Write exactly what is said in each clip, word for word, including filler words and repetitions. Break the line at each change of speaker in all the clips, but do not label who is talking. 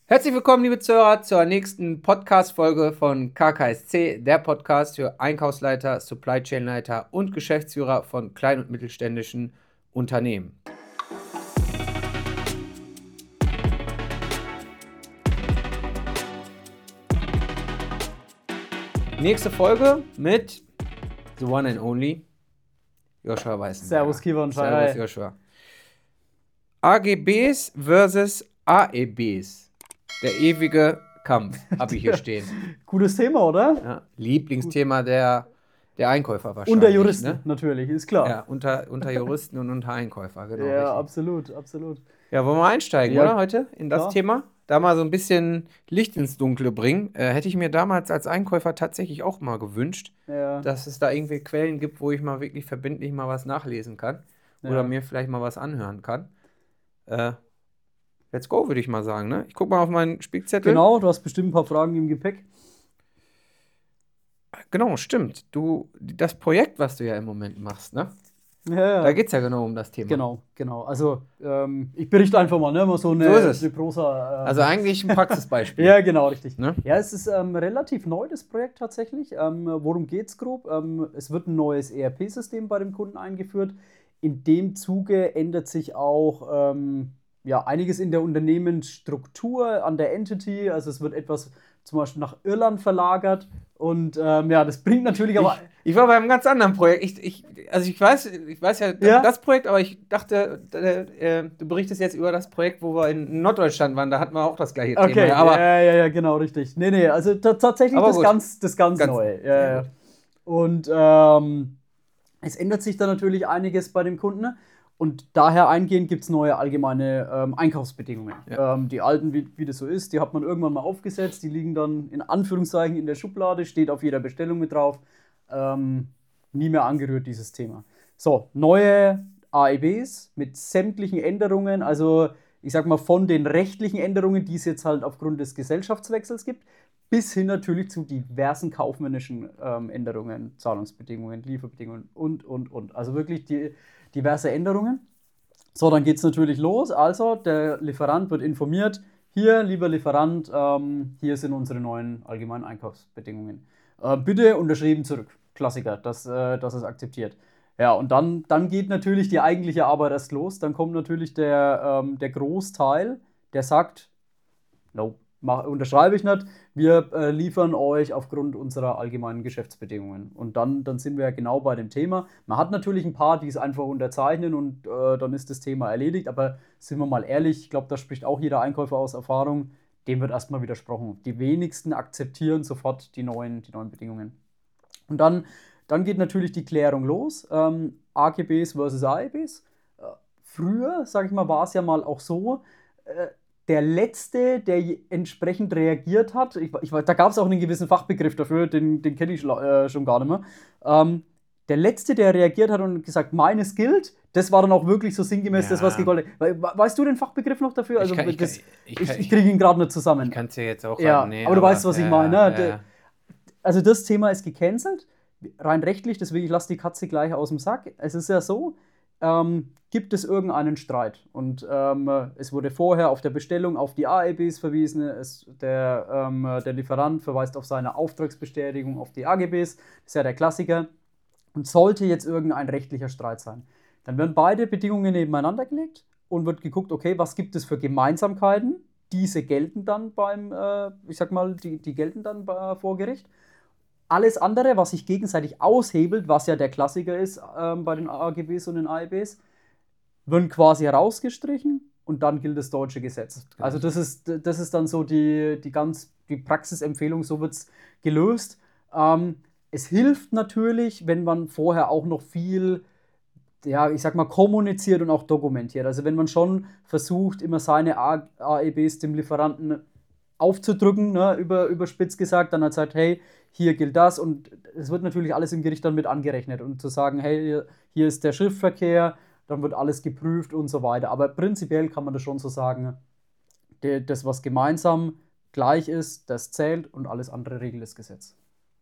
Herzlich willkommen, liebe Zuhörer, zur nächsten Podcast-Folge von K K S C, der Podcast für Einkaufsleiter, Supply Chain Leiter und Geschäftsführer von kleinen und mittelständischen Unternehmen. Nächste Folge mit The One and Only Joshua Weißenberger.
Servus, Kiewan.
Servus, Joshua. A G Bs versus A E Bs. Der ewige Kampf, habe ich hier stehen.
Cooles Thema, oder?
Ja, Lieblingsthema der, der Einkäufer wahrscheinlich.
Unter Juristen,
ne?
natürlich, ist klar.
Ja, unter, unter Juristen und unter Einkäufer, genau.
Ja,
richtig.
absolut, absolut.
Ja, wollen wir einsteigen,
Ja,
oder, heute in das
klar.
Thema? Da mal so ein bisschen Licht ins Dunkle bringen. Äh, hätte ich mir damals als Einkäufer tatsächlich auch mal gewünscht,
Ja,
dass es da irgendwie Quellen gibt, wo ich mal wirklich verbindlich mal was nachlesen kann. Oder
ja.
mir vielleicht mal was anhören kann. Äh, let's go, würde ich mal sagen, ne? Ich gucke mal auf meinen Spickzettel.
Genau, du hast bestimmt ein paar Fragen im Gepäck.
Genau, stimmt. Du, das Projekt, was du ja im Moment machst, ne?
Ja,
Da geht es ja genau um das Thema.
genau, genau. Also, ähm, ich berichte einfach mal, ne? Mal so eine,
So ist es.
eine Prosa. Ähm,
Also eigentlich ein Praxisbeispiel.
ja, genau, richtig.
Ne?
Ja, es ist ähm, relativ neu, das Projekt tatsächlich. Ähm, worum geht es grob? Ähm, es wird ein neues E R P-System bei dem Kunden eingeführt. In dem Zuge ändert sich auch ähm, ja, einiges in der Unternehmensstruktur, an der Entity. Also es wird etwas zum Beispiel nach Irland verlagert. Und ähm, ja, das bringt natürlich aber...
Ich, ich war bei einem ganz anderen Projekt. Ich, ich, also ich weiß, ich weiß ja,
Ja?
das Projekt, aber ich dachte, äh, äh, du berichtest jetzt über das Projekt, wo wir in Norddeutschland waren. Da hatten wir auch das gleiche
Okay,
Thema. Ja, aber
ja, ja, ja, genau, richtig. Nee, nee, also ta- tatsächlich
Aber
das
gut.
ganz, das ganz,
Ganz-
Neue.
sehr
Ja, ja.
gut.
Und ähm, es ändert sich da natürlich einiges bei dem Kunden. Und daher eingehend gibt es neue allgemeine ähm, Einkaufsbedingungen.
Ja.
Ähm, die alten, wie, wie das so ist, die hat man irgendwann mal aufgesetzt. Die liegen dann in Anführungszeichen in der Schublade, steht auf jeder Bestellung mit drauf. Ähm, nie mehr angerührt, dieses Thema. So, neue A E Bs mit sämtlichen Änderungen, also ich sag mal von den rechtlichen Änderungen, die es jetzt halt aufgrund des Gesellschaftswechsels gibt, bis hin natürlich zu diversen kaufmännischen ähm, Änderungen, Zahlungsbedingungen, Lieferbedingungen und, und, und. Also wirklich die diverse Änderungen. So, dann geht es natürlich los. Also, der Lieferant wird informiert. Hier, lieber Lieferant, ähm, hier sind unsere neuen allgemeinen Einkaufsbedingungen. Äh, bitte unterschrieben zurück. Klassiker, dass, äh, dass es akzeptiert. Ja, und dann, dann geht natürlich die eigentliche Arbeit erst los. Dann kommt natürlich der, ähm, der Großteil, der sagt, no, mach, unterschreibe ich nicht. Wir äh, liefern euch aufgrund unserer allgemeinen Geschäftsbedingungen. Und dann, dann sind wir ja genau bei dem Thema. Man hat natürlich ein paar, die es einfach unterzeichnen und äh, dann ist das Thema erledigt. Aber sind wir mal ehrlich, ich glaube, da spricht auch jeder Einkäufer aus Erfahrung, dem wird erstmal widersprochen. Die wenigsten akzeptieren sofort die neuen, die neuen Bedingungen. Und dann, dann geht natürlich die Klärung los. Ähm, A G Bs versus A E Bs. Äh, früher, sage ich mal, war es ja mal auch so, äh, der Letzte, der je- entsprechend reagiert hat, ich, ich, da gab es auch einen gewissen Fachbegriff dafür, den, den kenne ich äh, schon gar nicht mehr. Ähm, der Letzte, der reagiert hat und gesagt, meines gilt, das war dann auch wirklich so sinngemäß
Ja.
das, was gegolten hat. We- Weißt du den Fachbegriff noch dafür? Also,
ich kann, ich,
das,
kann, ich,
ich,
kann,
ich kriege ihn gerade nicht zusammen.
ich kann es ja jetzt auch
Ja,
haben. Nee,
aber du weißt, was ich
ja,
meine, ne?
Ja,
Der-
ja.
Also das Thema ist gecancelt, rein rechtlich, deswegen ich lasse die Katze gleich aus dem Sack. Es ist ja so, ähm, gibt es irgendeinen Streit und ähm, es wurde vorher auf der Bestellung auf die A E Bs verwiesen, es, der, ähm, der Lieferant verweist auf seine Auftragsbestätigung auf die A G Bs, das ist ja der Klassiker. Und sollte jetzt irgendein rechtlicher Streit sein, dann werden beide Bedingungen nebeneinander gelegt und wird geguckt, okay, was gibt es für Gemeinsamkeiten? Diese gelten dann beim, äh, ich sag mal, die, die gelten dann bei, vor Gericht. Alles andere, was sich gegenseitig aushebelt, was ja der Klassiker ist ähm, bei den A G Bs und den A E Bs, wird quasi herausgestrichen und dann gilt das deutsche Gesetz. Also das ist, das ist dann so die, die ganz die Praxisempfehlung, so wird es gelöst. Ähm, es hilft natürlich, wenn man vorher auch noch viel, ja, ich sag mal, kommuniziert und auch dokumentiert. Also wenn man schon versucht, immer seine A E Bs dem Lieferanten aufzudrücken, ne, über, überspitzt gesagt, dann hat gesagt, hey, hier gilt das und es wird natürlich alles im Gericht dann mit angerechnet und zu sagen, hey, hier, hier ist der Schriftverkehr, dann wird alles geprüft und so weiter. Aber prinzipiell kann man das schon so sagen, der, das, was gemeinsam gleich ist, das zählt und alles andere regelt das Gesetz.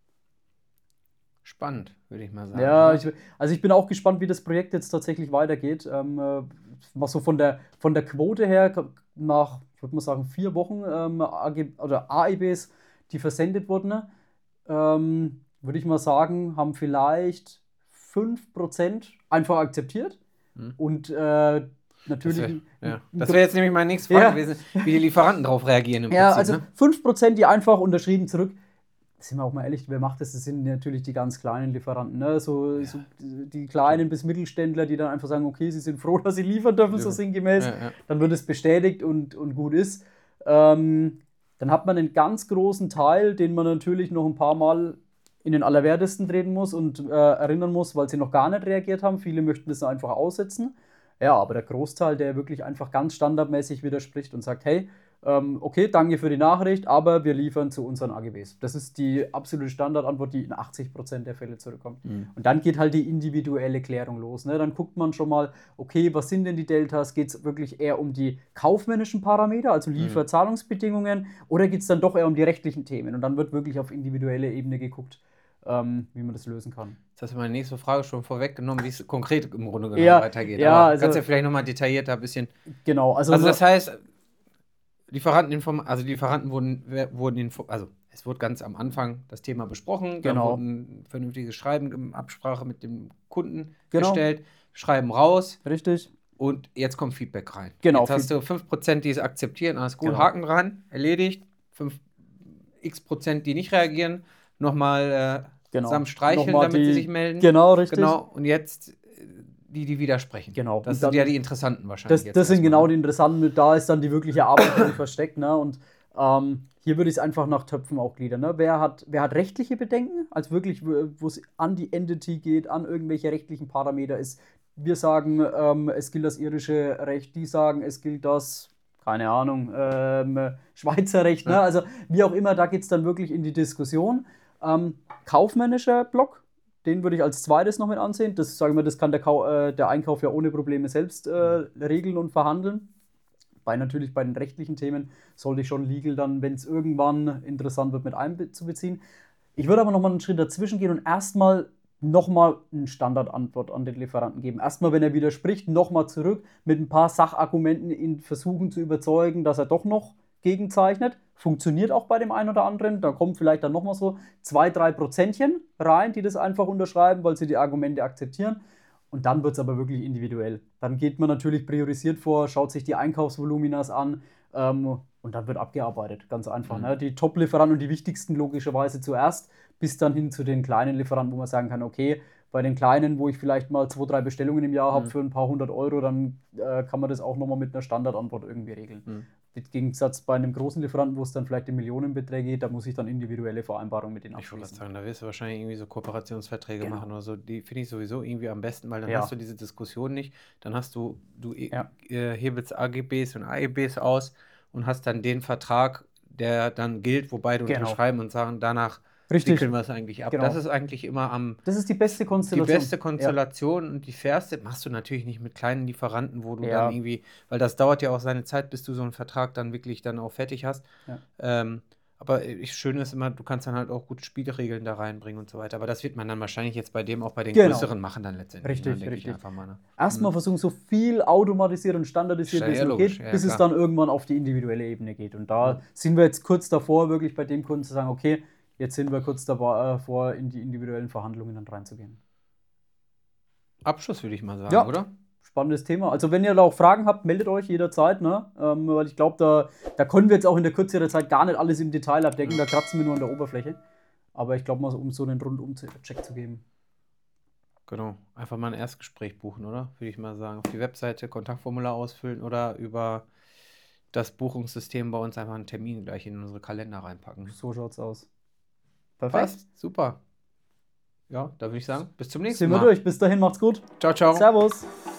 Spannend, würde ich mal sagen.
Ja,
oder?
ich, also ich bin auch gespannt, wie das Projekt jetzt tatsächlich weitergeht. Ähm, äh, was so von der, von der Quote her, nach, ich würde mal sagen, vier Wochen ähm, A G, oder A E Bs, die versendet wurden, ähm, würde ich mal sagen, haben vielleicht fünf Prozent einfach akzeptiert.
Hm.
Und äh,
Das
natürlich.
wäre
ein-
ja.
ein-
Das wär jetzt nämlich meine nächste Frage
Ja.
gewesen, wie die Lieferanten darauf reagieren im
Ja,
Prinzip.
also
Ne?
fünf Prozent, die einfach unterschrieben zurück. Sind wir auch mal ehrlich, wer macht das? Das sind natürlich die ganz kleinen Lieferanten. Ne? So,
Ja.
so die kleinen bis Mittelständler, die dann einfach sagen, okay, sie sind froh, dass sie liefern dürfen, so sinngemäß.
Ja, ja.
Dann wird es bestätigt und, und gut ist. Ähm, dann hat man einen ganz großen Teil, den man natürlich noch ein paar Mal in den Allerwertesten treten muss und äh, erinnern muss, weil sie noch gar nicht reagiert haben. Viele möchten das einfach aussetzen. Ja, aber der Großteil, der wirklich einfach ganz standardmäßig widerspricht und sagt, hey, ähm, okay, danke für die Nachricht, aber wir liefern zu unseren A G Bs. Das ist die absolute Standardantwort, die in achtzig Prozent der Fälle zurückkommt.
Mhm.
Und dann geht halt die individuelle Klärung los. Ne? Dann guckt man schon mal, okay, was sind denn die Deltas? Geht es wirklich eher um die kaufmännischen Parameter, also Lieferzahlungsbedingungen, oder geht es dann doch eher um die rechtlichen Themen? Und dann wird wirklich auf individuelle Ebene geguckt, ähm, wie man das lösen kann.
Jetzt hast du meine nächste Frage schon vorweggenommen, wie es konkret im Grunde genommen
Ja,
weitergeht.
ja,
Aber
also-
kannst du ja vielleicht nochmal detaillierter ein bisschen.
Genau, also,
Also
nur-
das heißt, Lieferanten, also Lieferanten wurden, wer- wurden info, also es wurde ganz am Anfang das Thema besprochen, dann
Genau.
wurde ein vernünftiges Schreiben in Absprache mit dem Kunden
Genau.
erstellt, Schreiben raus
richtig.
und jetzt kommt Feedback rein.
Genau,
Jetzt hast du fünf Prozent, die es akzeptieren, alles gut,
Genau.
Haken dran, erledigt, fünf x Prozent, die nicht reagieren, nochmal äh,
Genau.
zusammen streicheln,
Nochmal
damit
die-
sie sich melden.
Genau, richtig.
Genau, und jetzt äh, die, die widersprechen.
Genau.
Das
Und
sind
dann-
ja die Interessanten wahrscheinlich.
Das,
jetzt
das sind
erstmal,
genau
ne?
die interessanten, mit da ist dann die wirkliche Arbeit drin versteckt. Ne? Und ähm, hier würde ich es einfach nach Töpfen auch gliedern. Ne? Wer, hat, wer hat rechtliche Bedenken, als wirklich, wo es an die Entity geht, an irgendwelche rechtlichen Parameter ist. Wir sagen, ähm, es gilt das irische Recht, die sagen, es gilt das, keine Ahnung, ähm, Schweizer Recht. Ne?
Ja.
Also wie auch immer, da geht es dann wirklich in die Diskussion. Ähm, kaufmännischer Block, den würde ich als zweites noch mit ansehen. Das, sagen wir, das kann der, Kau äh, der Einkauf ja ohne Probleme selbst äh, regeln und verhandeln. Bei natürlich bei den rechtlichen Themen sollte ich schon legal dann, wenn es irgendwann interessant wird, mit einzubeziehen. Ich würde aber nochmal einen Schritt dazwischen gehen und erstmal nochmal eine Standardantwort an den Lieferanten geben. Erstmal, wenn er widerspricht, nochmal zurück mit ein paar Sachargumenten ihn versuchen zu überzeugen, dass er doch noch gegenzeichnet. Funktioniert auch bei dem einen oder anderen. Da kommen vielleicht dann nochmal so zwei, drei Prozentchen rein, die das einfach unterschreiben, weil sie die Argumente akzeptieren. Und dann wird es aber wirklich individuell. Dann geht man natürlich priorisiert vor, schaut sich die Einkaufsvoluminas an ähm, und dann wird abgearbeitet. Ganz einfach.
Mhm.
Ne? Die Top-Lieferanten und die wichtigsten logischerweise zuerst, bis dann hin zu den kleinen Lieferanten, wo man sagen kann, okay, bei den kleinen, wo ich vielleicht mal zwei, drei Bestellungen im Jahr habe
Mhm.
für ein paar hundert Euro, dann äh, kann man das auch nochmal mit einer Standardantwort irgendwie regeln.
Mhm.
Im Gegensatz bei einem großen Lieferanten, wo es dann vielleicht in Millionenbeträge geht, da muss ich dann individuelle Vereinbarungen mit denen
Ich wollte gerade
abschließen.
sagen, da wirst du wahrscheinlich irgendwie so Kooperationsverträge
Genau.
machen oder so. Die finde ich sowieso irgendwie am besten, weil dann
Ja.
hast du diese Diskussion nicht. Dann hast du, du eh-
Ja.
äh, hebelst A G Bs und A E Bs aus und hast dann den Vertrag, der dann gilt, wo beide
Genau.
unterschreiben und sagen, danach
Richtig.
wickeln wir es eigentlich ab.
Genau.
Das ist eigentlich immer am
Das ist die beste
die
Konstellation.
beste Konstellation und die fairste machst du natürlich nicht mit kleinen Lieferanten, wo du
Ja.
dann irgendwie, weil das dauert ja auch seine Zeit, bis du so einen Vertrag dann wirklich dann auch fertig hast.
Ja.
Ähm, aber ich, schön ist immer, du kannst dann halt auch gut Spielregeln da reinbringen und so weiter. Aber das wird man dann wahrscheinlich jetzt bei dem auch bei den
Genau.
größeren machen dann letztendlich.
Richtig,
ne, denke
richtig.
Ich einfach mal, ne?
Erstmal versuchen, so viel automatisiert und standardisiert,
Ja,
wie es
ja,
nur
logisch.
geht,
Ja,
bis es
klar.
dann irgendwann auf die individuelle Ebene geht. Und da
Ja.
sind wir jetzt kurz davor, wirklich bei dem Kunden zu sagen, okay, jetzt sind wir kurz davor, in die individuellen Verhandlungen dann reinzugehen.
Abschluss würde ich mal sagen,
Ja.
oder?
Spannendes Thema. Also wenn ihr da auch Fragen habt, meldet euch jederzeit, ne? Ähm, weil ich glaube, da, da können wir jetzt auch in der Kürze der Zeit gar nicht alles im Detail abdecken, da kratzen wir nur an der Oberfläche. Aber ich glaube mal, so, um so einen Rundum-Check zu geben.
Genau. Einfach mal ein Erstgespräch buchen, oder? Würde ich mal sagen. Auf die Webseite Kontaktformular ausfüllen oder über das Buchungssystem bei uns einfach einen Termin gleich in unsere Kalender reinpacken.
So schaut's aus. Perfekt.
Passt, super. Ja, da würde ich sagen, bis zum nächsten
Sind wir
Mal.
durch. Bis dahin, macht's gut.
Ciao, ciao.
Servus.